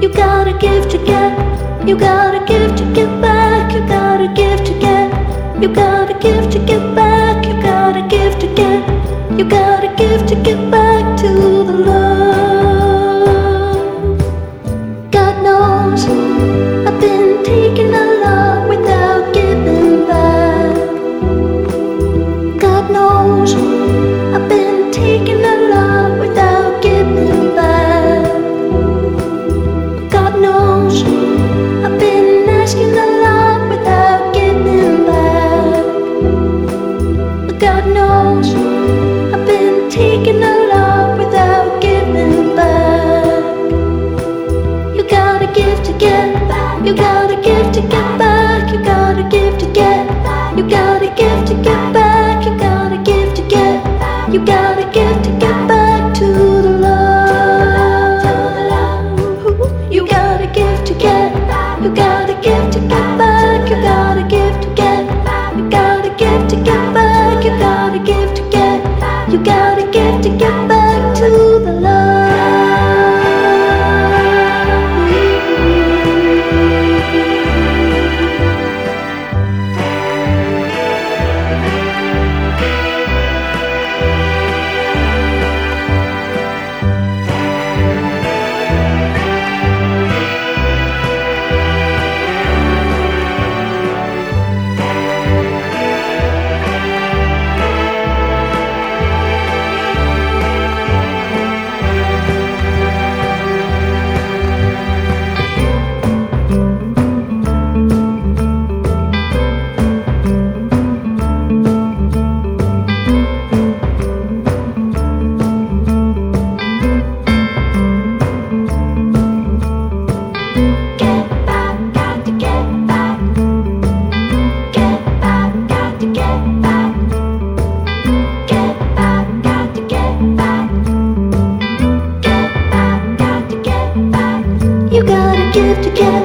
You gotta give to get. You gotta give to get back. You gotta give to get. You gotta give to get back. You gotta give to get. You gotta give to get back to the love. God knows I've been taking a lot without giving back. God knows I've been taking a lot without giving back. God knows I've been asking a lot without giving back. God knows I've been taking a lot without giving back. You gotta give to get. You gotta give to get back. You gotta give to get. You gotta give to get back. You gotta give to get. You gotta give to get back to the love. You gotta give to get. You gotta give to get back. You gotta give to get. You gotta give to get back. You gotta give to get. You gotta give to get back to the love. You gotta give to get.